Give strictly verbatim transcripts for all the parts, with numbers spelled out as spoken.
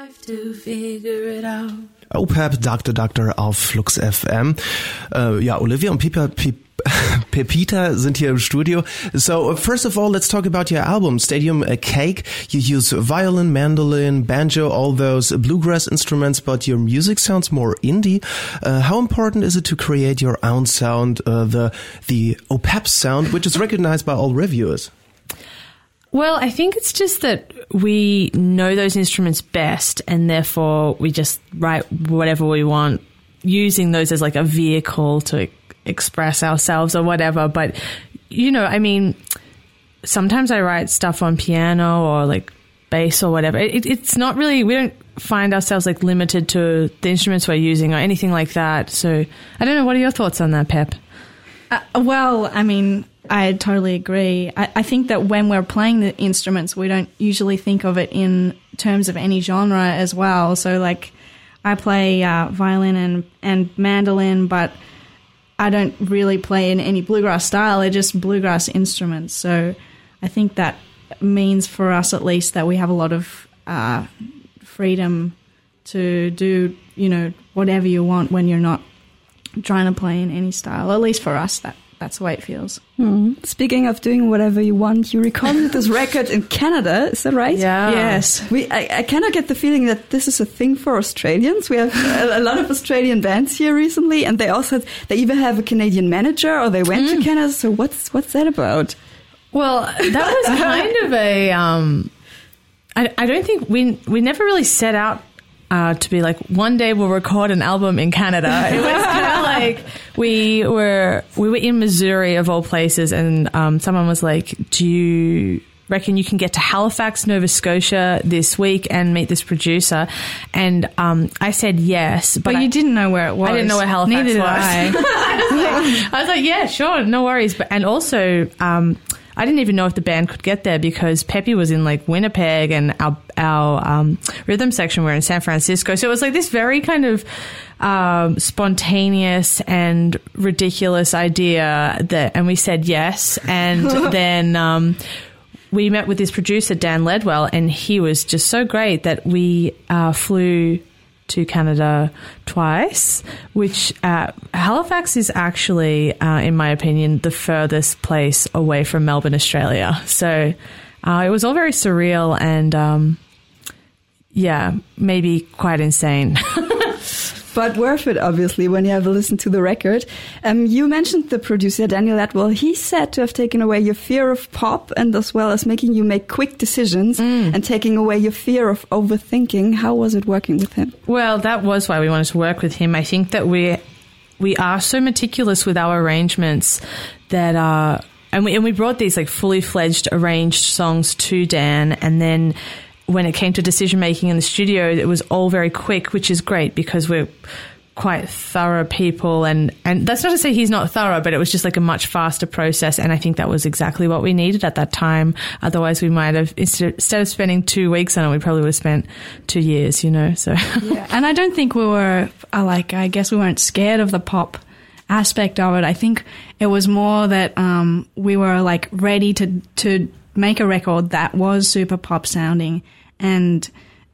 life to figure it out. O P E P, Doctor Doctor auf Flux F M. Uh, ja, Olivia und Pipa, Pip, Pepita sind hier im Studio. So, uh, first of all, let's talk about your album, Stadium uh, Cake. You use violin, mandolin, banjo, all those bluegrass instruments, but your music sounds more indie. Uh, how important is it to create your own sound, uh, the the O P E P sound, which is recognized by all reviewers? Well, I think it's just that we know those instruments best, and therefore we just write whatever we want, using those as like a vehicle to express ourselves or whatever. But, you know, I mean, sometimes I write stuff on piano or like bass or whatever. It, it's not really, we don't find ourselves like limited to the instruments we're using or anything like that. So I don't know. What are your thoughts on that, Pep? Uh, well, I mean, I totally agree. I, I think that when we're playing the instruments, we don't usually think of it in terms of any genre as well. So, like, I play uh, violin and, and mandolin, but I don't really play in any bluegrass style. They're just bluegrass instruments. So I think that means for us at least that we have a lot of uh, freedom to do, you know, whatever you want when you're not trying to play in any style. At least for us, that that's the way it feels. Mm. Speaking of doing whatever you want, you recorded this record in Canada, is that right? Yeah. Yes. We, I, I cannot get the feeling that this is a thing for Australians. We have a, a lot of Australian bands here recently, and they also they even have a Canadian manager, or they went mm. to Canada. So what's what's that about? Well, that was kind of a. Um, I, I don't think we we never really set out uh, to be like one day we'll record an album in Canada. It was kind of like we were we were in Missouri of all places, and um, someone was like, "Do you reckon you can get to Halifax, Nova Scotia this week and meet this producer?" And um, I said yes, but, but you I, didn't know where it was. I didn't know where Halifax Neither did was. I. I, was like, I was like, yeah, sure, no worries. But and also, um, I didn't even know if the band could get there because Peppy was in like Winnipeg and our our um, rhythm section were in San Francisco. So it was like this very kind of um, spontaneous and ridiculous idea that, and we said yes, and then. Um, We met with this producer, Dan Ledwell, and he was just so great that we uh, flew to Canada twice, which uh, Halifax is actually, uh, in my opinion, the furthest place away from Melbourne, Australia. So uh, it was all very surreal and, um, yeah, maybe quite insane. But worth it, obviously, when you have a listen to the record. Um, you mentioned the producer, Daniel Ledwell. He's said to have taken away your fear of pop and as well as making you make quick decisions mm. and taking away your fear of overthinking. How was it working with him? Well, that was why we wanted to work with him. I think that we we are so meticulous with our arrangements that... Uh, and we and we brought these like fully fledged arranged songs to Dan, and then... when it came to decision making in the studio, it was all very quick, which is great because we're quite thorough people. And, and that's not to say he's not thorough, but it was just like a much faster process. And I think that was exactly what we needed at that time. Otherwise, we might have, instead of spending two weeks on it, we probably would have spent two years, you know, so. Yeah. And I don't think we were, uh, like, I guess we weren't scared of the pop aspect of it. I think it was more that um, we were like ready to, to, make a record that was super pop sounding, and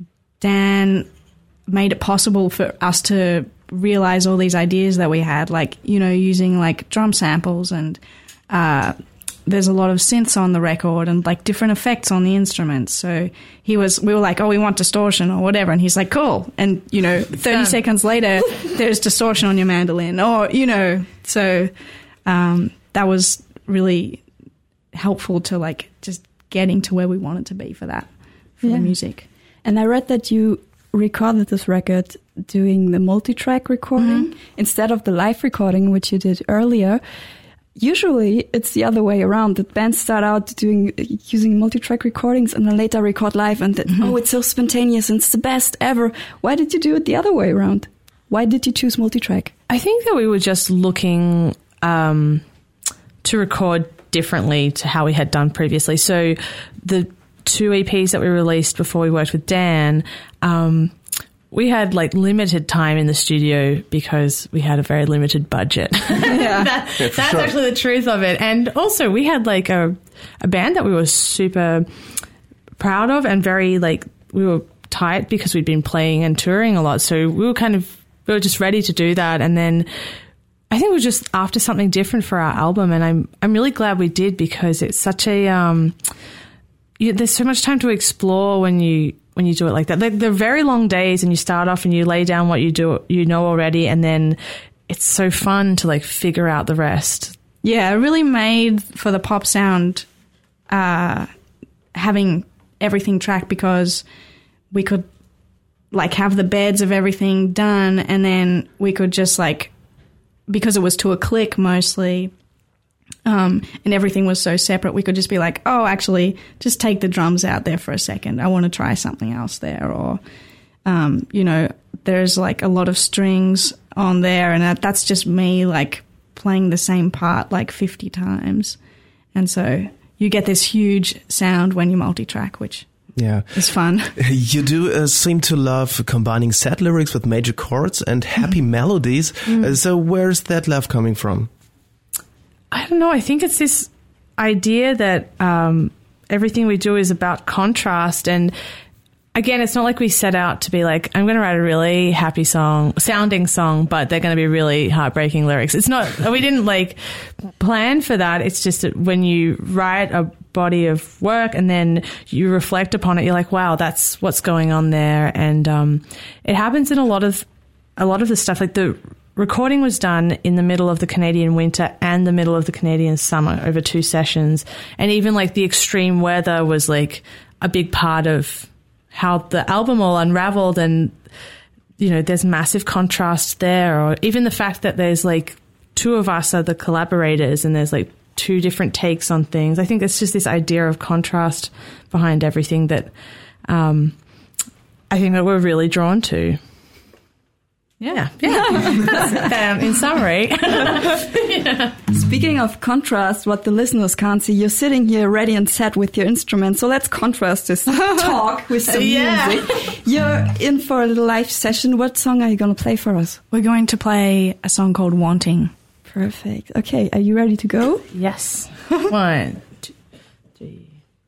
Dan made it possible for us to realize all these ideas that we had, like, you know, using like drum samples, and uh, there's a lot of synths on the record and like different effects on the instruments. So he was, we were like, oh, we want distortion or whatever. And he's like, cool. And, you know, thirty seconds later, there's distortion on your mandolin, or, you know, so um, that was really helpful to like just getting to where we wanted to be for that, for yeah. the music. And I read that you recorded this record doing the multi-track recording mm-hmm. instead of the live recording, which you did earlier. Usually it's the other way around, that bands start out doing using multi-track recordings and then later record live, and that, mm-hmm. oh, it's so spontaneous and it's the best ever. Why did you do it the other way around? Why did you choose multi-track? I think that we were just looking um, to record differently to how we had done previously. So the two E Ps that we released before we worked with Dan, um, we had like limited time in the studio because we had a very limited budget. Yeah. that, yeah, that's sure. actually the truth of it. And also we had like a, a band that we were super proud of and very like, we were tight because we'd been playing and touring a lot. So we were kind of, we were just ready to do that. And then I think we were just after something different for our album. And I'm, I'm really glad we did, because it's such a, um, you, there's so much time to explore when you, when you do it like that. They're, they're very long days, and you start off and you lay down what you do, you know already. And then it's so fun to like figure out the rest. Yeah, it really made for the pop sound, uh, having everything tracked, because we could like have the beds of everything done, and then we could just like, because it was to a click mostly, um, and everything was so separate, we could just be like, oh, actually, just take the drums out there for a second. I want to try something else there. Or, um, you know, there's like a lot of strings on there, and that, that's just me like playing the same part like fifty times. And so you get this huge sound when you multi-track, which yeah, is fun. You do uh, seem to love combining sad lyrics with major chords and happy mm. melodies. Mm. Uh, so where's that love coming from? I don't know. I think it's this idea that um, everything we do is about contrast. And again, it's not like we set out to be like, I'm going to write a really happy song, sounding song, but they're going to be really heartbreaking lyrics. It's not, we didn't like plan for that. It's just that when you write a body of work and then you reflect upon it, you're like, wow, that's what's going on there. And um, it happens in a lot of, a lot of the stuff. Like the recording was done in the middle of the Canadian winter and the middle of the Canadian summer over two sessions. And even like the extreme weather was like a big part of how the album all unraveled. And, you know, there's massive contrast there. Or even the fact that there's like two of us are the collaborators and there's like two different takes on things. I think it's just this idea of contrast behind everything that um, I think that we're really drawn to. Yeah, yeah. um, in summary. Yeah. Speaking of contrast, what the listeners can't see, you're sitting here ready and set with your instrument. So let's contrast this talk with some yeah. music. You're in for a little live session. What song are you going to play for us? We're going to play a song called Wanting. Perfect. Okay, are you ready to go? Yes. One, two, three.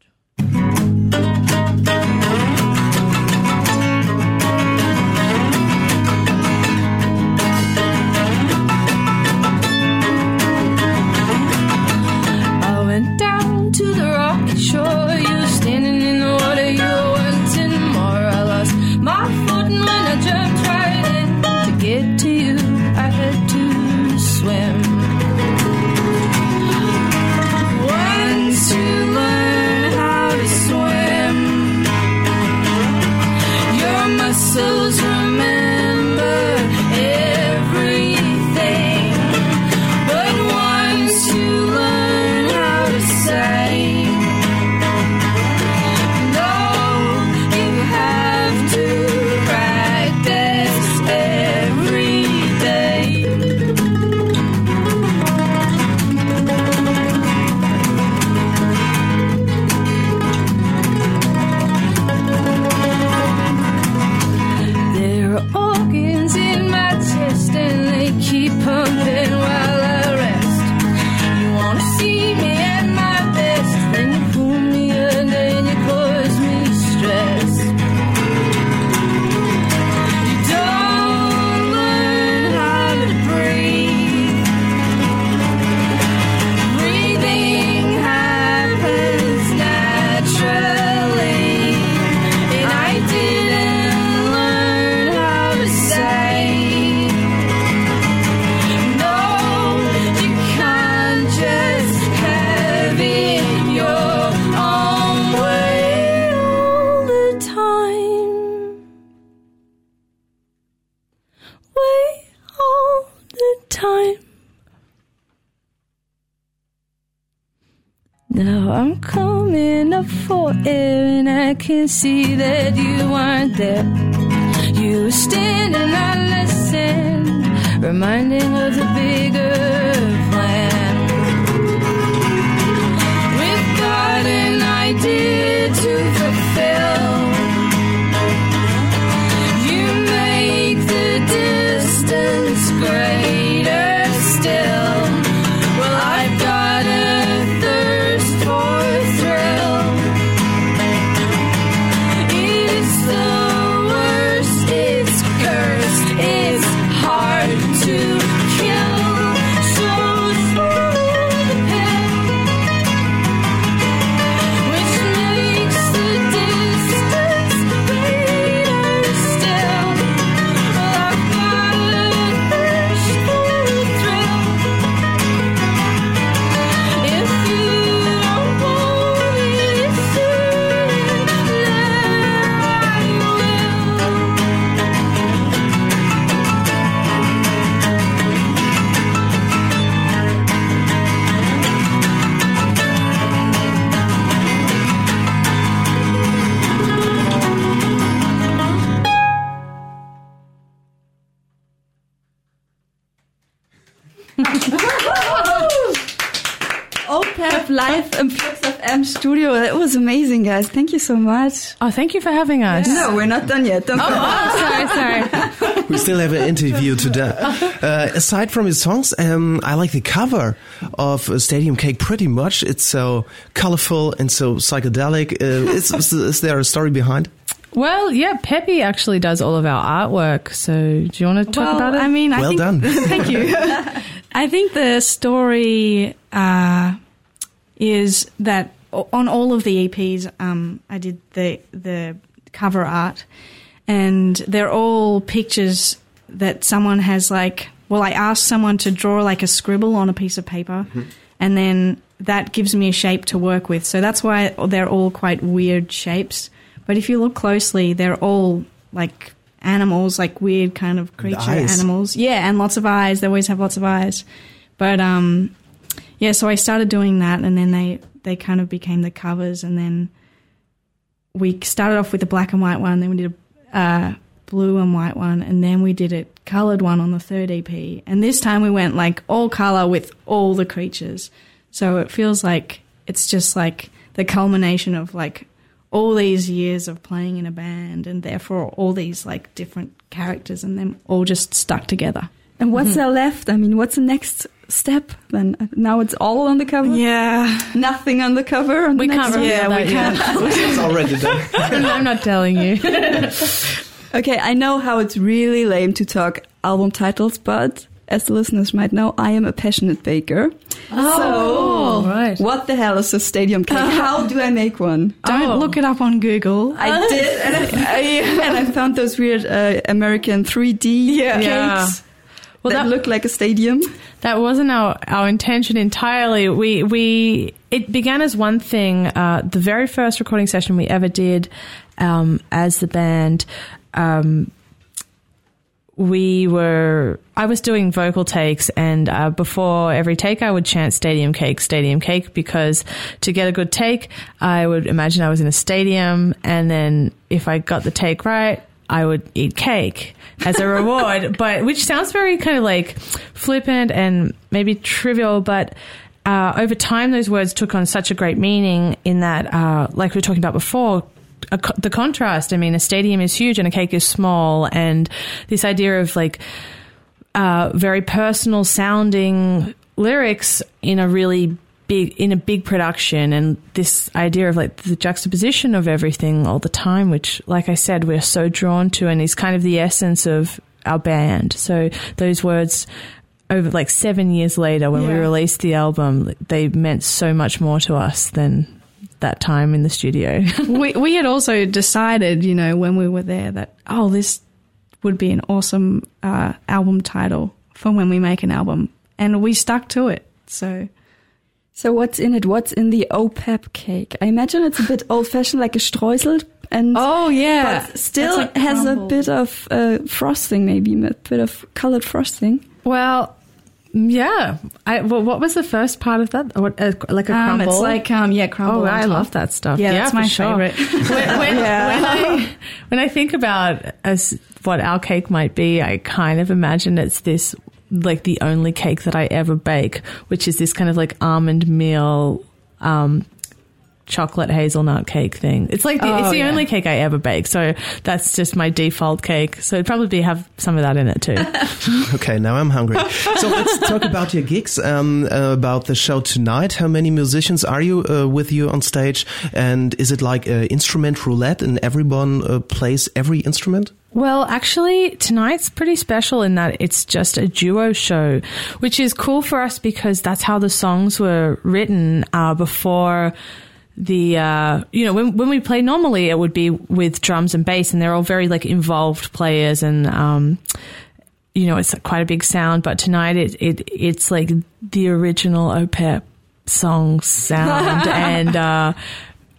Down to the rocky shore, you're standing in the water, you're wanting more. I lost my footing when I jumped right in. To get to you, I had to swim. Once you learn how to swim, your muscles remember everything. But once you learn I'm coming up for air and I can see that you aren't there. You stand and I listen, reminding of the bigger plan. We've got an idea to fulfill. You make the distance greater still. Well, I've got a thirst for thrill. It is so O P E P live im Flux F M studio. That was amazing, guys. Thank you so much. Oh, thank you for having us. No, we're not done yet. Don't Oh, oh, sorry, sorry. We still have an interview today. Uh, aside from his songs, um, I like the cover of uh, Stadium Cake pretty much. It's so colorful and so psychedelic. Uh, is, is there a story behind? Well, yeah, Peppy actually does all of our artwork. So do you want to talk well, about it? I mean, I Well think, done. Thank you. I think the story uh, is that on all of the E Ps, um, I did the the cover art, and they're all pictures that someone has like. Well, I asked someone to draw like a scribble on a piece of paper, mm-hmm. and then that gives me a shape to work with. So that's why they're all quite weird shapes. But if you look closely, they're all like animals, like weird kind of creature animals. Yeah, and lots of eyes. They always have lots of eyes. But um, yeah, so I started doing that, and then they, they kind of became the covers, and then we started off with the black and white one, then we did a uh, blue and white one, and then we did a coloured one on the third E P. And this time we went like all colour with all the creatures. So it feels like it's just like the culmination of like all these years of playing in a band, and therefore all these like different characters, and them all just stuck together. And what's mm-hmm. there left? I mean, what's the next step then? Now it's all on the cover? Yeah. Nothing on the cover? On we the can't next reveal one? that yet. It's already done. I'm not telling you. Okay, I know how it's really lame to talk album titles, but as the listeners might know, I am a passionate baker. Oh, so, right. What the hell is a Stadium Cake? How do I make one? Don't Oh. look it up on Google. I did, and I, and I found those weird uh, American three D Yeah. cakes Yeah. Well, that, that- look like a stadium. That wasn't our, our intention entirely. We we it began as one thing. Uh, the very first recording session we ever did um, as the band, um, we were. I was doing vocal takes, and uh, before every take, I would chant "Stadium Cake, Stadium Cake," because to get a good take, I would imagine I was in a stadium, and then if I got the take right, I would eat cake as a reward, but which sounds very kind of like flippant and maybe trivial, but uh, over time those words took on such a great meaning in that, uh, like we were talking about before, a co- the contrast. I mean, a stadium is huge and a cake is small, and this idea of like uh, very personal sounding lyrics in a really big in a big production, and this idea of like the juxtaposition of everything all the time, which, like I said, we're so drawn to, and is kind of the essence of our band. So those words, over like seven years later, when we Yeah. released the album, they meant so much more to us than that time in the studio. we we had also decided, you know, when we were there that, oh, this would be an awesome uh, album title for when we make an album. And we stuck to it. So So what's in it? What's in the O P E P cake? I imagine it's a bit old-fashioned, like a streusel, and oh yeah, but still That's like has crumble. a bit of uh, frosting, maybe a bit of colored frosting. Well, yeah. I, well, what was the first part of that? What, uh, like a Um, crumble? it's like um yeah, crumble. Oh, on I top. love that stuff. Yeah, that's for my sure. favorite. when, when, Yeah. when, I, when I think about as what our cake might be, I kind of imagine it's this, like the only cake that I ever bake, which is this kind of like almond meal, um, chocolate hazelnut cake thing. It's like the, Oh, it's the yeah. only cake I ever bake, so that's just my default cake. So it'd probably be, have some of that in it too. Okay, now I'm hungry. So let's talk about your gigs, um, uh, about the show tonight. How many musicians are you uh, with you on stage? And is it like uh, instrument roulette and everyone uh, plays every instrument? Well, actually, tonight's pretty special in that it's just a duo show, which is cool for us because that's how the songs were written uh, before the, uh, you know, when when we play normally, it would be with drums and bass, and they're all very like involved players, and um, you know, it's quite a big sound. But tonight, it it it's like the original O P E P song sound, and uh,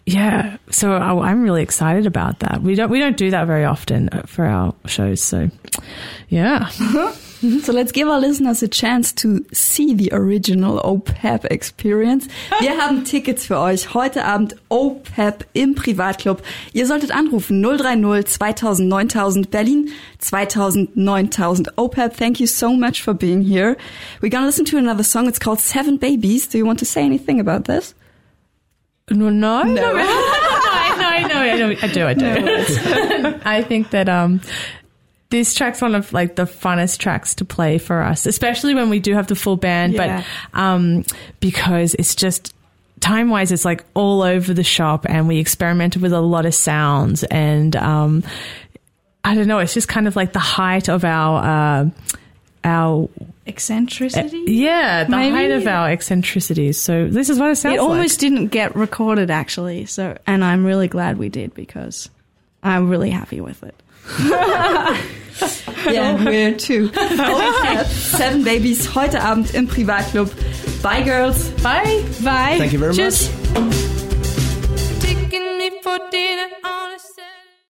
yeah, so I, I'm really excited about that. We don't we don't do that very often for our shows, so yeah. So let's give our listeners a chance to see the original O P E P experience. Wir haben Tickets für euch. Heute Abend O P E P im Privatclub. Ihr solltet anrufen null drei null zweitausend neuntausend Berlin zweitausend neuntausend O P E P. Thank you so much for being here. We're gonna listen to another song. It's called Seven Babies. Do you want to say anything about this? No, no, No. no, no, no, I do, I do, I do. No, I think that um, this track's one of like the funnest tracks to play for us, especially when we do have the full band. Yeah. But um, because it's just time-wise, it's like all over the shop, and we experimented with a lot of sounds, and um, I don't know, it's just kind of like the height of our uh, our Eccentricity? Uh, yeah, the Maybe? height of our eccentricities. So this is what it sounds It like. almost didn't get recorded, actually. So, and I'm really glad we did, because I'm really happy with it. Yeah, we're too. O P E P, Seven Babies, heute Abend im Privatclub. Bye, girls. Bye. Bye. Thank you very Tschüss. much. Taking me for dinner.